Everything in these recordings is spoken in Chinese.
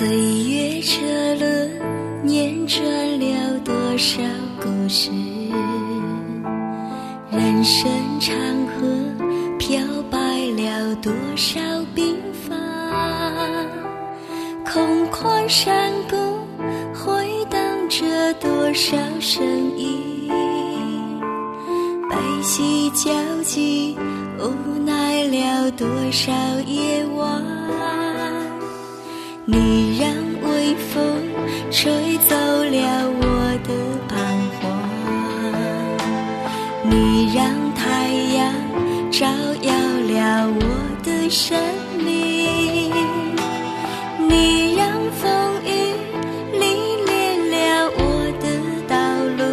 岁月车轮念转了多少故事，人生长河漂白了多少鬓发，空旷山谷回荡着多少声音，悲喜交集无奈了多少夜晚，你让微风吹走了我的彷徨，你让太阳照耀了我的生命，你让风雨历练了我的道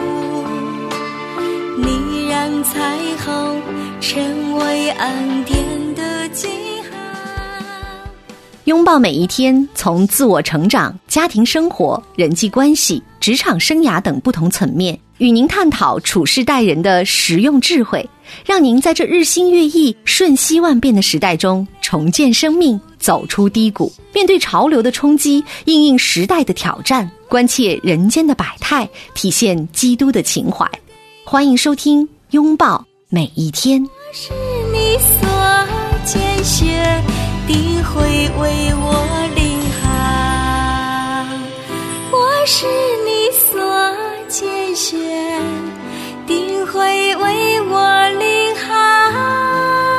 路，你让彩虹成为恩典的记号。 拥抱每一天，从自我成长、家庭生活、人际关系、职场生涯等不同层面，与您探讨处事待人的实用智慧，让您在这日新月异、瞬息万变的时代中重建生命，走出低谷，面对潮流的冲击，因应时代的挑战，关切人间的百态，体现基督的情怀。欢迎收听《拥抱每一天》。 我是你所拣选，定会为我领航，我是你所拣选，定会为我领航。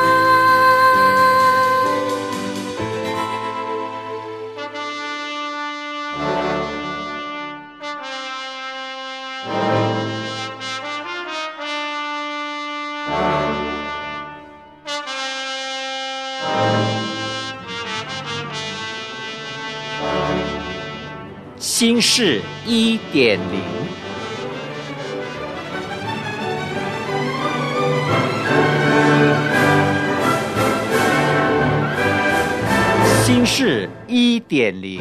心事1.0，心事1.0。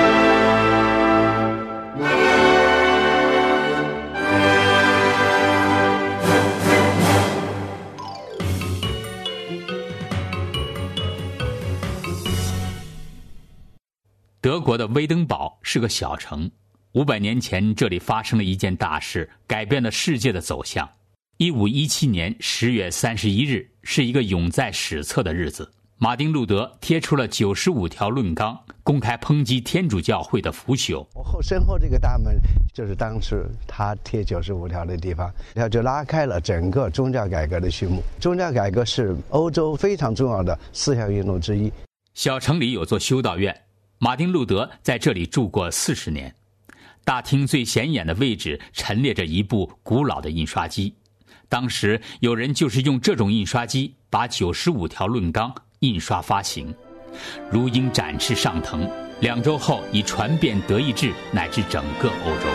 德国的威登堡是个小城，500年前这里发生了一件大事，改变了世界的走向。1517年10月31日是一个永在史册的日子，马丁路德贴出了95条论纲，公开抨击天主教会的腐朽。 身后这个大门就是当时他贴95条的地方，他就拉开了整个宗教改革的序幕。宗教改革是欧洲非常重要的思想运动之一。 小城里有座修道院，马丁路德在这里住过40年。大厅最显眼的位置陈列着一部古老的印刷机，当时有人就是用这种印刷机把95条论纲印刷发行，如鹰展翅上腾，2周后已传遍德意志乃至整个欧洲。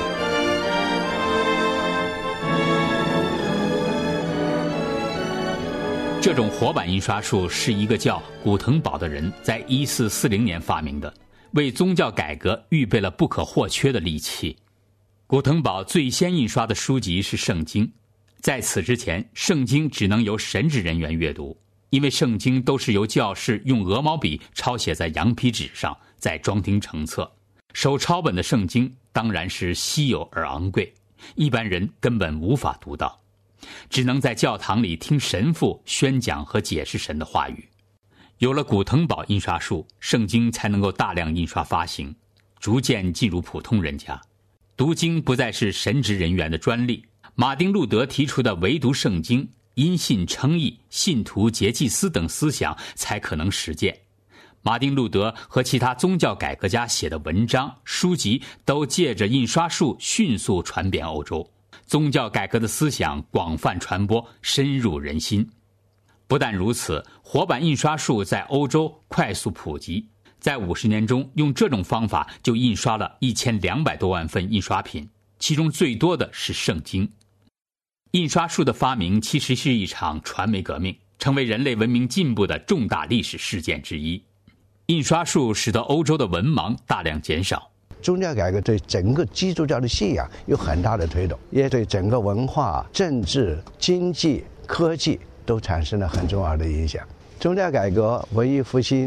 这种活版印刷术是一个叫古腾堡的人在1440年发明的，为宗教改革预备了不可或缺的利器。古腾堡最先印刷的书籍是圣经，在此之前，圣经只能由神职人员阅读，因为圣经都是由教士用鹅毛笔抄写在羊皮纸上，再装订成册。手抄本的圣经当然是稀有而昂贵，一般人根本无法读到，只能在教堂里听神父宣讲和解释神的话语。有了古腾堡印刷术，圣经才能够大量印刷发行，逐渐进入普通人家。读经不再是神职人员的专利，马丁路德提出的唯独圣经、因信称义、信徒结祭司等思想才可能实践。马丁路德和其他宗教改革家写的文章、书籍都借着印刷术迅速传遍欧洲，宗教改革的思想广泛传播，深入人心。不但如此，活版印刷术在欧洲快速普及，在50年中用这种方法就印刷了1200多万份印刷品，其中最多的是圣经。印刷术的发明其实是一场传媒革命，成为人类文明进步的重大历史事件之一。印刷术使得欧洲的文盲大量减少。 宗教改革对整个基督教的信仰有很大的推动，也对整个文化、政治、经济、科技都产生了很重要的影响。宗教改革、文艺复兴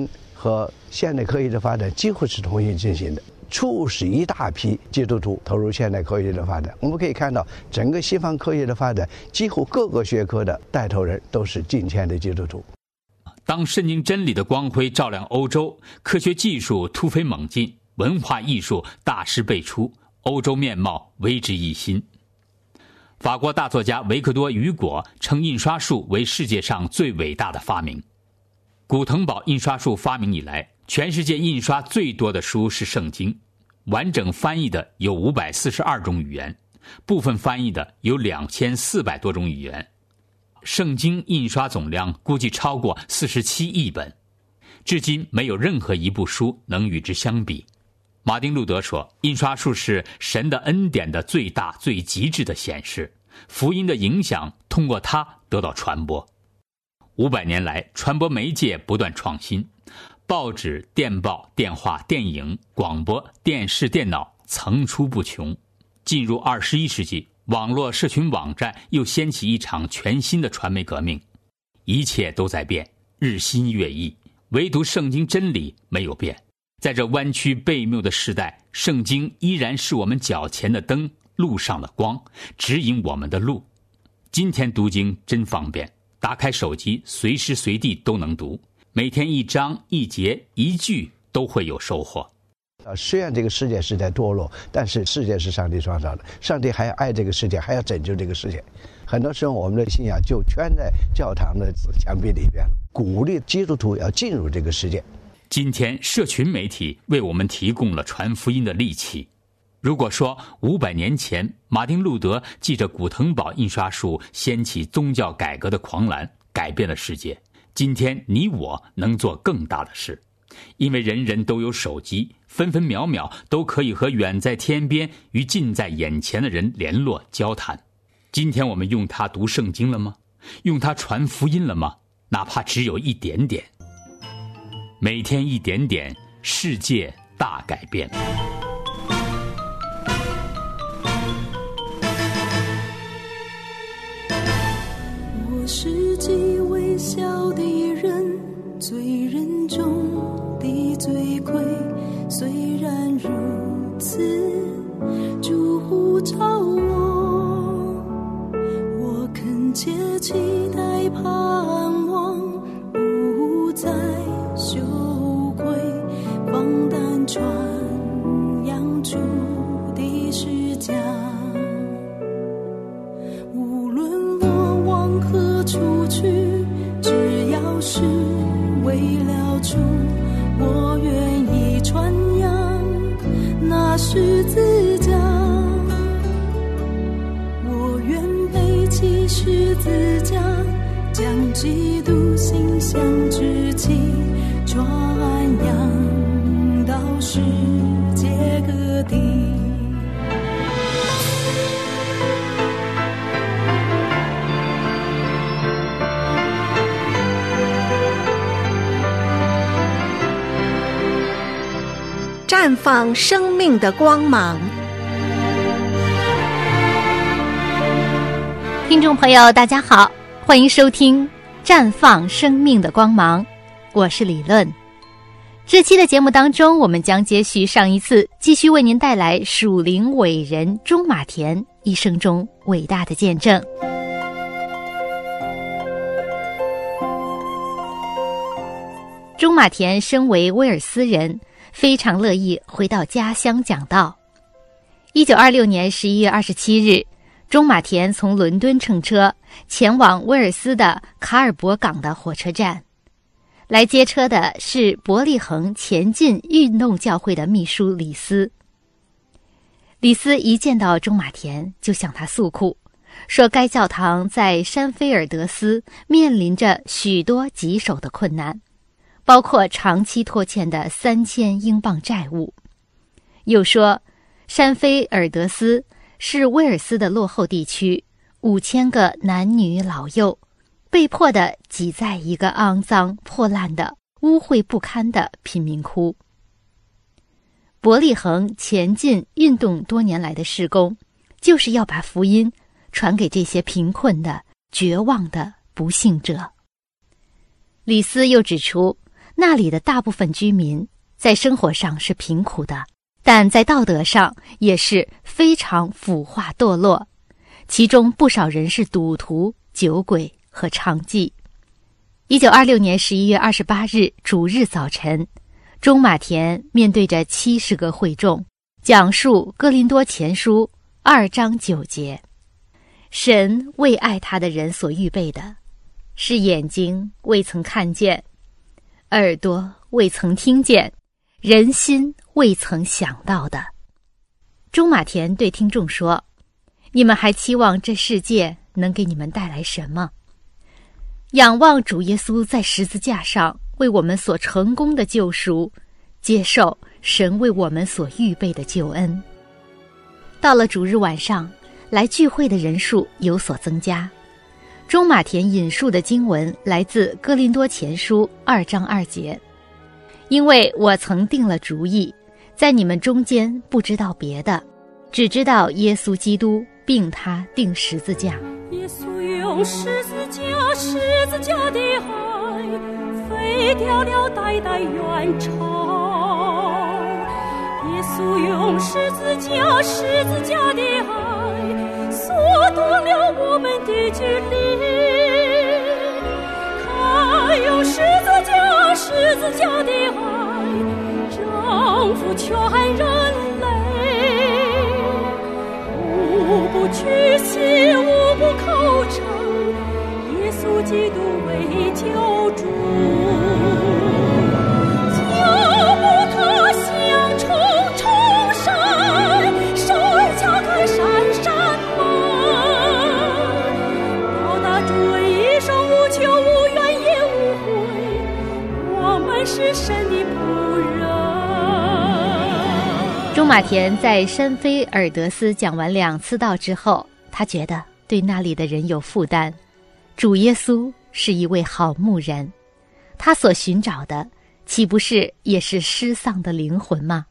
和现代科学的发展几乎是同时进行的，促使一大批基督徒投入现代科学的发展。我们可以看到，整个西方科学的发展，几乎各个学科的带头人都是近前的基督徒。 当圣经真理的光辉照亮欧洲，科学技术突飞猛进，文化艺术大师辈出，欧洲面貌为之一新。法国大作家维克多·雨果称印刷术为世界上最伟大的发明。古腾堡印刷术发明以来，全世界印刷最多的书是圣经，完整翻译的有542种语言，部分翻译的有2400多种语言。圣经印刷总量估计超过47亿本，至今没有任何一部书能与之相比。马丁·路德说，印刷术是神的恩典的最大最极致的显示，福音的影响通过它得到传播。500年来，传播媒介不断创新，报纸、电报、电话、电影、广播、电视、电脑层出不穷。进入21世纪，网络社群网站又掀起一场全新的传媒革命，一切都在变，日新月异，唯独圣经真理没有变。在这弯曲悖谬的时代，圣经依然是我们脚前的灯，路上的光，指引我们的路。今天读经真方便，打开手机随时随地都能读，每天一章一节一句都会有收获。 虽然这个世界是在堕落，但是世界是上帝创造的，上帝还要爱这个世界，还要拯救这个世界。很多时候我们的信仰就圈在教堂的墙壁里边，鼓励基督徒要进入这个世界。 今天社群媒体为我们提供了传福音的利器。如果说500年前马丁·路德记着古腾堡印刷术掀起宗教改革的狂澜，改变了世界，今天你我能做更大的事，因为人人都有手机，分分秒秒都可以和远在天边与近在眼前的人联络交谈。今天我们用它读圣经了吗？用它传福音了吗？哪怕只有一点点。每天一点点，世界大改变。 我是极微小的人，罪人中的罪魁，虽然如此，主呼召我恳切期待盼望，不再羞愧，放胆传扬主的实讲。无论我往何处去，只要是为了主，我愿意传扬那十字架。我愿背起十字架，将基督形象之气传扬到世界各地。 绽放生命的光芒。听众朋友大家好，欢迎收听绽放生命的光芒，我是李论。这期的节目当中，我们将接续上一次，继续为您带来属灵伟人钟马田一生中伟大的见证。钟马田身为威尔斯人，非常乐意回到家乡讲道。1926年11月27日，钟马田从伦敦乘车前往威尔斯的卡尔伯港的火车站。来接车的是伯利恒前进运动教会的秘书李斯。李斯一见到钟马田就向他诉苦，说该教堂在山菲尔德斯面临着许多棘手的困难，包括长期拖欠的3000英镑债务。又说山菲尔德斯是威尔斯的落后地区，5000个男女老幼被迫地挤在一个肮脏破烂的污秽不堪的贫民窟。伯利恒前进运动多年来的事工，就是要把福音传给这些贫困的绝望的不幸者。李斯又指出， 那里的大部分居民在生活上是贫苦的，但在道德上也是非常腐化堕落，其中不少人是赌徒、酒鬼和娼妓。1926年11月28日主日早晨，钟马田面对着70个会众，讲述哥林多前书2章9节。神为爱他的人所预备的，是眼睛未曾看见，耳朵未曾听见，人心未曾想到的。钟马田对听众说，你们还期望这世界能给你们带来什么？仰望主耶稣在十字架上为我们所成功的救赎，接受神为我们所预备的救恩。到了主日晚上，来聚会的人数有所增加。钟马田引述的经文来自哥林多前书2章2节，因为我曾定了主意，在你们中间不知道别的，只知道耶稣基督并他钉十字架。 耶稣用十字架的爱废掉了代代冤仇，耶稣用十字架的爱缩短了我们的距离，他用十字架的爱征服全人类，无不屈膝，无不口称耶稣基督为救主，脚步踏向重山，手敲开闪门，到达主一生无求无怨也无悔，我们是神的仆人。 钟马田在山菲尔德斯讲完2次道之后，他觉得对那里的人有负担。主耶稣是一位好牧人，他所寻找的岂不是也是失丧的灵魂吗？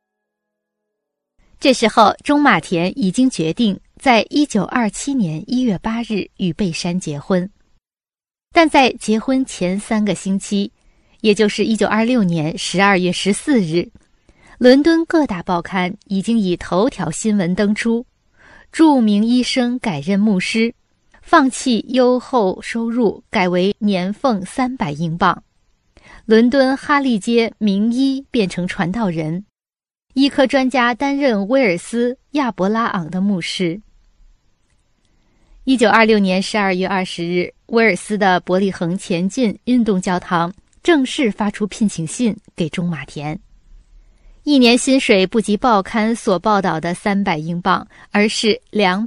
这时候钟马田已经决定在1927年1月8日与贝珊结婚，但在结婚前3个星期，也就是1926年12月14日，伦敦各大报刊已经以头条新闻登出，著名医生改任牧师，放弃优厚收入，改为年俸300英镑。伦敦哈利街名医变成传道人，医科专家担任威尔斯亚伯拉昂的牧师。1926年12月20日，威尔斯的伯利恒前进运动教堂正式发出聘请信给钟马田。1年薪水不及报刊所报道的300英镑，而是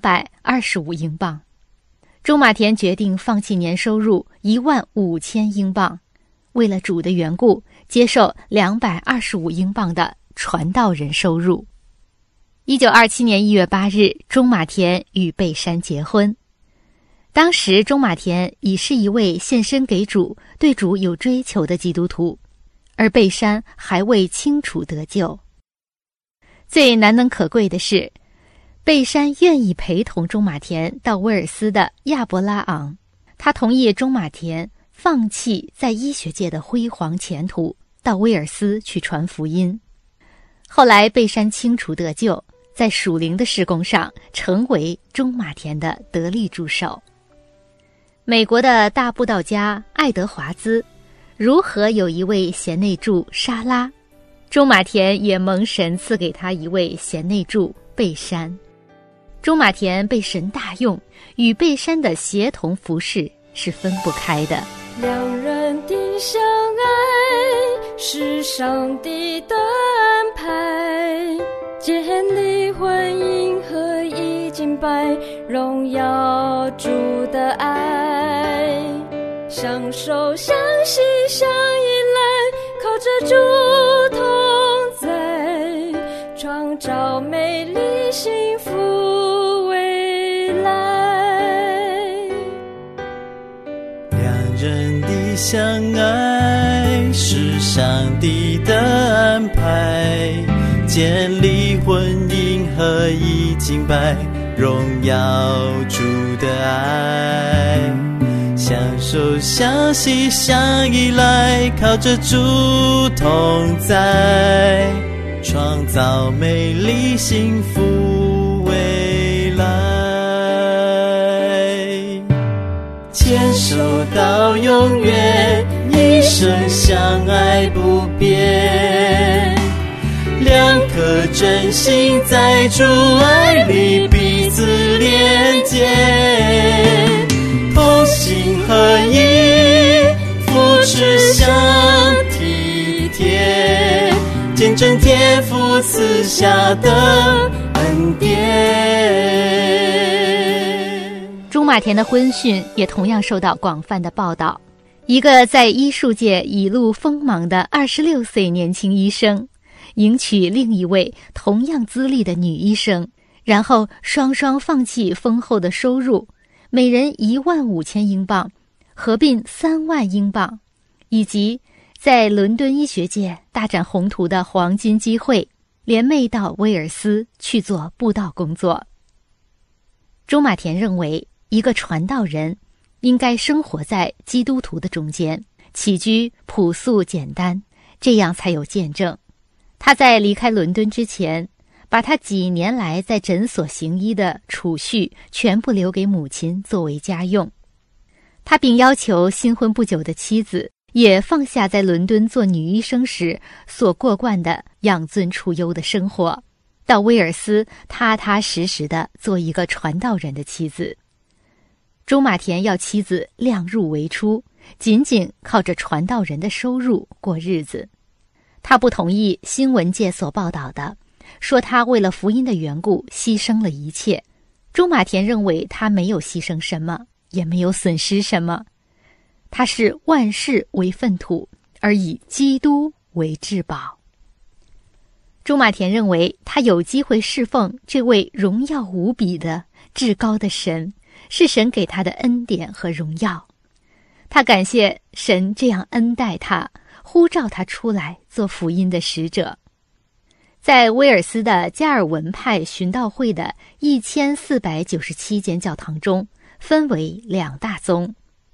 225英镑。钟马田决定放弃年收入15000英镑，为了主的缘故，接受225英镑的传道人收入。1927年1月8日，钟马田与贝珊结婚。当时钟马田已是一位献身给主、对主有追求的基督徒，而贝珊还未清楚得救。最难能可贵的是，贝珊愿意陪同钟马田到威尔斯的亚伯拉昂，他同意钟马田放弃在医学界的辉煌前途，到威尔斯去传福音。后来贝珊清楚得救，在属灵的事工上成为钟马田的得力助手。美国的大布道家爱德华兹如何有一位贤内助莎拉，钟马田也蒙神赐给他一位贤内助贝珊。钟马田被神大用，与贝珊的协同服侍是分不开的。 两人的相爱是上帝的安排，建立婚姻和一敬拜，荣耀主的爱，相守相惜相依赖，靠着主同在，创造美丽幸福未来。 两人的相爱是上帝的安排，建立婚姻和一敬拜，荣耀主的爱，相手相惜相依赖，靠着主同在，创造美丽幸福未来。牵手到永远，一生相爱不变，两颗真心在主爱里彼此连接，同心合一，扶持相体贴，见证天父赐下的恩典。 朱马田的婚讯也同样受到广泛的报道。一个在医术界一路锋芒的26岁年轻医生，迎娶另一位同样资历的女医生，然后双双放弃丰厚的收入，每人15000英镑，合并3万英镑，以及在伦敦医学界大展宏图的黄金机会，联袂到威尔斯去做布道工作。朱马田认为，一个传道人应该生活在基督徒的中间，起居朴素简单，这样才有见证。他在离开伦敦之前，把他几年来在诊所行医的储蓄全部留给母亲作为家用。他并要求新婚不久的妻子也放下在伦敦做女医生时所过惯的养尊处优的生活，到威尔斯踏踏实实地做一个传道人的妻子。朱马田要妻子量入为出，仅仅靠着传道人的收入过日子。他不同意新闻界所报道的，说他为了福音的缘故牺牲了一切。朱马田认为他没有牺牲什么，也没有损失什么。他是万事为粪土，而以基督为至宝。朱马田认为他有机会侍奉这位荣耀无比的至高的神，是神给他的恩典和荣耀。他感谢神这样恩待他，呼召他出来做福音的使者。在威尔斯的加尔文派寻道会的1497间教堂中，分为2大宗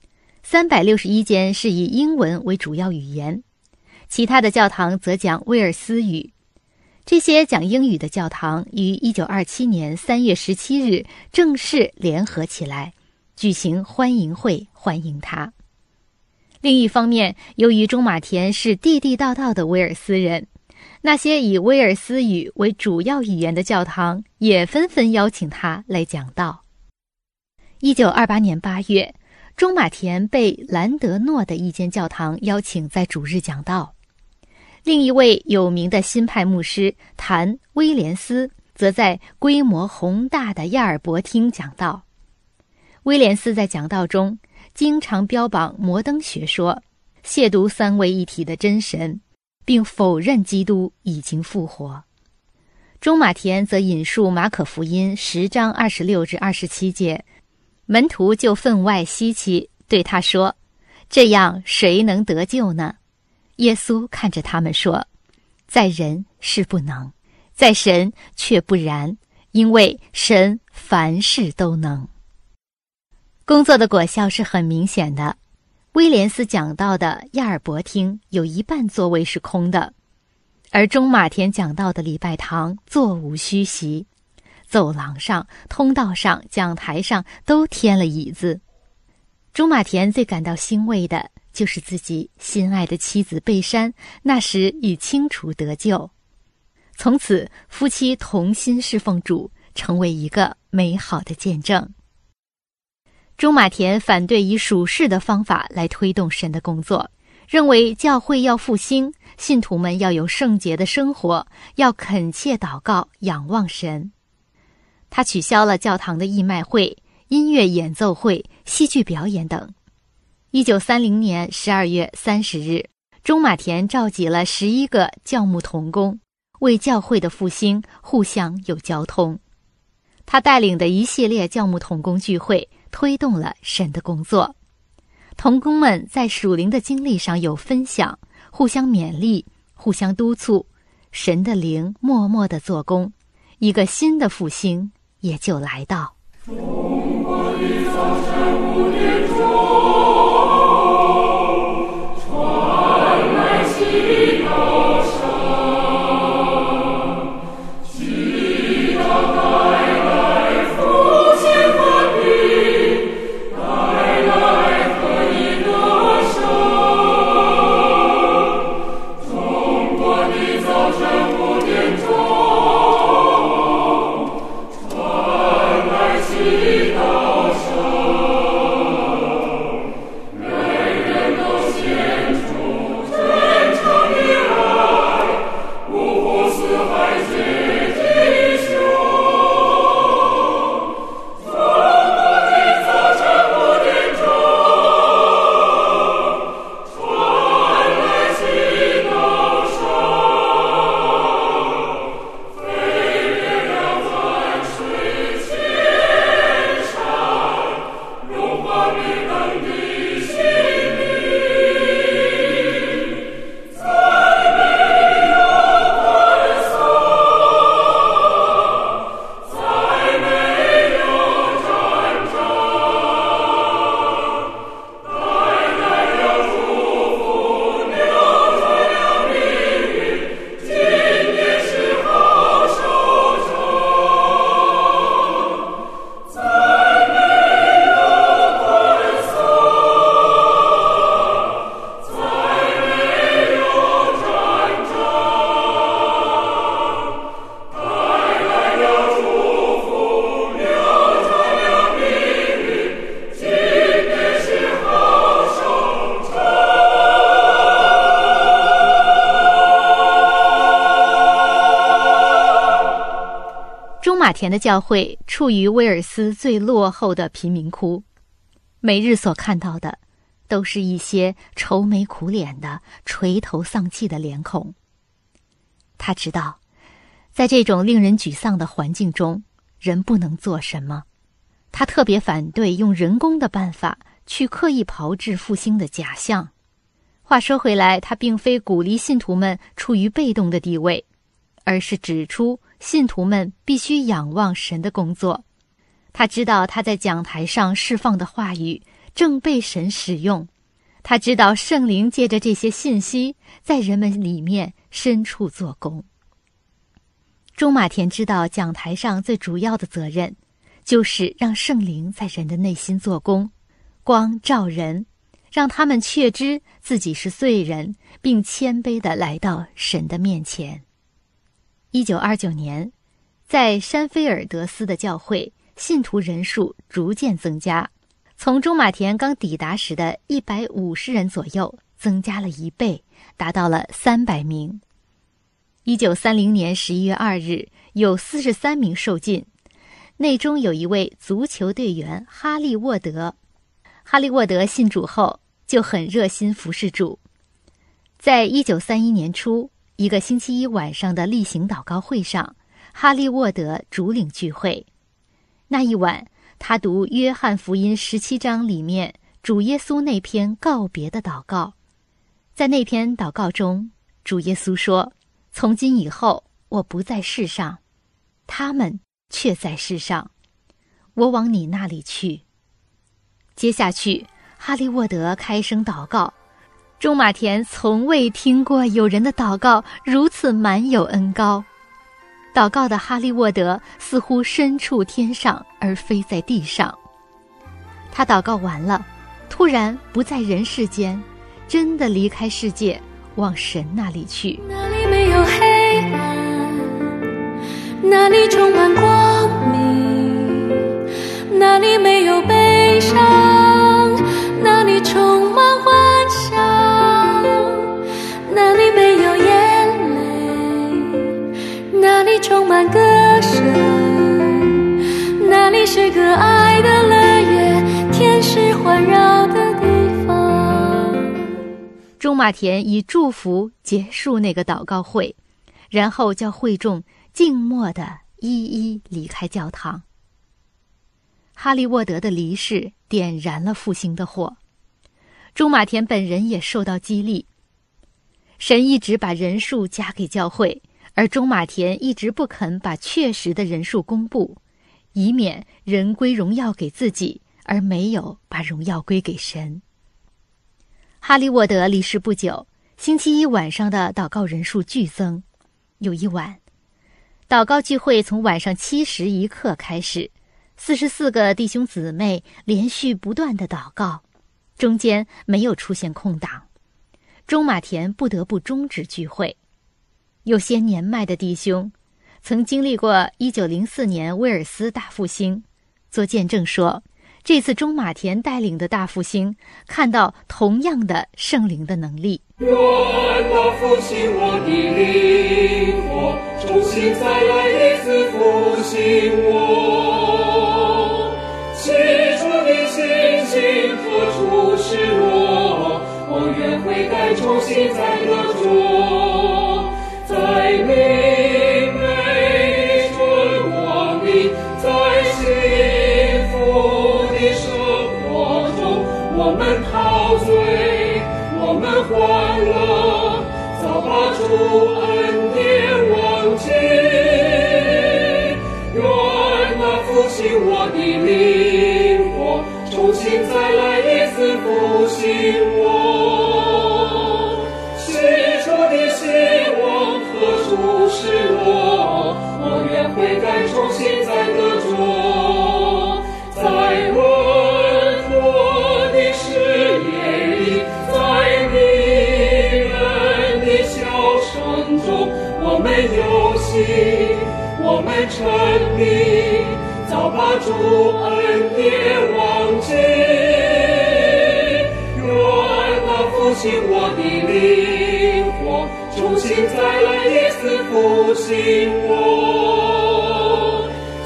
，361间是以英文为主要语言，其他的教堂则讲威尔斯语。这些讲英语的教堂于1927年3月17日正式联合起来，举行欢迎会欢迎他。另一方面，由于朱马田是地地道道的威尔斯人，那些以威尔斯语为主要语言的教堂也纷纷邀请他来讲道。1928年8月，朱马田被兰德诺的一间教堂邀请在主日讲道。另一位有名的新派牧师谭·威廉斯则在规模宏大的亚尔伯厅讲道。威廉斯在讲道中经常标榜摩登学说，亵渎3位一体的真神，并否认基督已经复活。朱马田则引述马可福音10章26至27节，门徒就分外稀奇，对他说：“这样谁能得救呢？”耶稣看着他们说：“在人是不能，在神却不然，因为神凡事都能。”工作的果效是很明显的。威廉斯讲到的亚尔伯厅有1半座位是空的，而朱马田讲到的礼拜堂座无虚席，走廊上、通道上、讲台上都添了椅子。朱马田最感到欣慰的就是自己心爱的妻子贝珊那时已清楚得救，从此夫妻同心侍奉主，成为一个美好的见证。朱马田反对以属世的方法来推动神的工作，认为教会要复兴，信徒们要有圣洁的生活，要恳切祷告，仰望神。他取消了教堂的义卖会、音乐演奏会、戏剧表演等。1930年12月30日，朱马田召集了11个教牧同工，为教会的复兴互相有交通。他带领的一系列教牧同工聚会推动了神的工作。同工们在属灵的经历上有分享，互相勉励，互相督促，神的灵默默地做工，一个新的复兴也就来到。中国的早晨5点钟马田的教会处于威尔斯最落后的贫民窟，每日所看到的都是一些愁眉苦脸的、垂头丧气的脸孔。他知道，在这种令人沮丧的环境中，人不能做什么。他特别反对用人工的办法去刻意炮制复兴的假象。话说回来，他并非鼓励信徒们处于被动的地位，而是指出信徒们必须仰望神的工作。他知道他在讲台上释放的话语正被神使用，他知道圣灵借着这些信息在人们里面深处做工。中马田知道讲台上最主要的责任就是让圣灵在人的内心做工，光照人，让他们确知自己是罪人，并谦卑地来到神的面前。1929年，在山菲尔德斯的教会，信徒人数逐渐增加，从中马田刚抵达时的150人左右，增加了1倍，达到了300名。1930年11月2日，有43名受浸，内中有一位足球队员哈利沃德。哈利沃德信主后就很热心服侍主。在1931年初，一个星期一晚上的例行祷告会上，哈利沃德主领聚会。那一晚，他读约翰福音17章里面主耶稣那篇告别的祷告。在那篇祷告中，主耶稣说：从今以后，我不在世上，他们却在世上，我往你那里去。接下去，哈利沃德开声祷告。中马田从未听过有人的祷告如此满有恩膏。祷告的哈利沃德似乎身处天上，而非在地上。他祷告完了，突然不在人世间，真的离开世界，往神那里去。 那里没有黑暗，那里充满光明，那里没有悲伤，那里充满欢笑，那里没有眼泪，那里充满歌声，那里是个爱的乐园，天使环绕的地方。 中马田以祝福结束那个祷告会，然后叫会众静默地一一离开教堂。哈利沃德的离世点燃了复兴的火，中马田本人也受到激励。神一直把人数加给教会，而中马田一直不肯把确实的人数公布，以免人归荣耀给自己，而没有把荣耀归给神。哈利沃德离世不久，星期一晚上的祷告人数剧增。有一晚，祷告聚会从晚上7时1刻开始，44个弟兄姊妹连续不断的祷告，中间没有出现空档。中马田不得不终止聚会。有些年迈的弟兄曾经历过1904年威尔斯大复兴，做见证说，这次中马田带领的大复兴看到同样的圣灵的能力。 愿那复兴我的灵火，重新再来一次复兴我。起初的信心何处失落，我愿悔改，重新再得着。在明媚春光里，在幸福的生活中，我们陶醉，我们欢乐，早把主恩典忘记。愿那复兴我的灵火，重新再来一次复兴我。起初的希望何处失落，我愿悔改，重新再得着。在稳妥的事业里，在迷人的笑声中，我们游戏，我们沉迷，早把主恩典忘记。愿那复兴我的灵火，重新再来一次复兴我。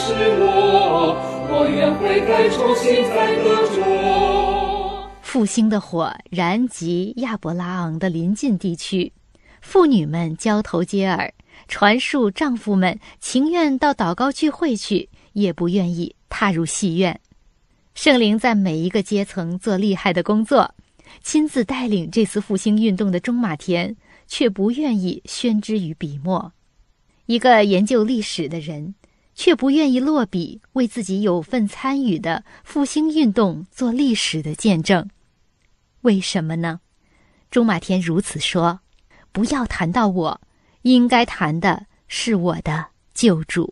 是我愿悔改，重新再得着。 复兴的火燃及亚伯拉昂的邻近地区，妇女们交头接耳，传述丈夫们情愿到祷告聚会去，也不愿意踏入戏院。圣灵在每一个阶层做厉害的工作，亲自带领这次复兴运动的中马田却不愿意宣之于笔墨。一个研究历史的人，却不愿意落笔为自己有份参与的复兴运动做历史的见证。为什么呢？中马田如此说：不要谈到我，应该谈的是我的救主。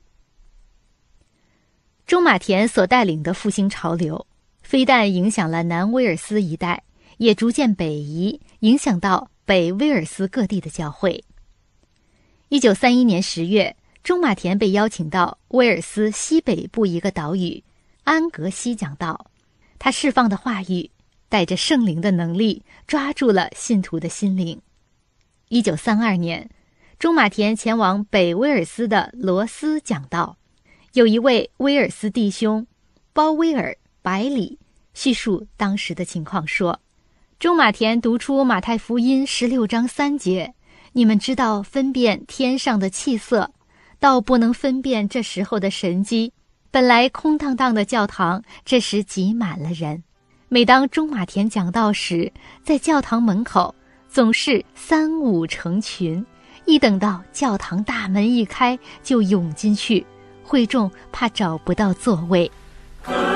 中马田所带领的复兴潮流，非但影响了南威尔斯一带，也逐渐北移，影响到北威尔斯各地的教会。1931年10月，中马田被邀请到威尔斯西北部一个岛屿安格西讲道，他释放的话语带着圣灵的能力，抓住了信徒的心灵。1932年，中马田前往北威尔斯的罗斯讲道，有一位威尔斯弟兄包威尔·百里叙述当时的情况说，中马田读出马太福音16章3节，你们知道分辨天上的气色，倒不能分辨这时候的神迹。本来空荡荡的教堂，这时挤满了人。每当中马田讲道时，在教堂门口总是3、5成群，一等到教堂大门一开，就涌进去，会众怕找不到座位。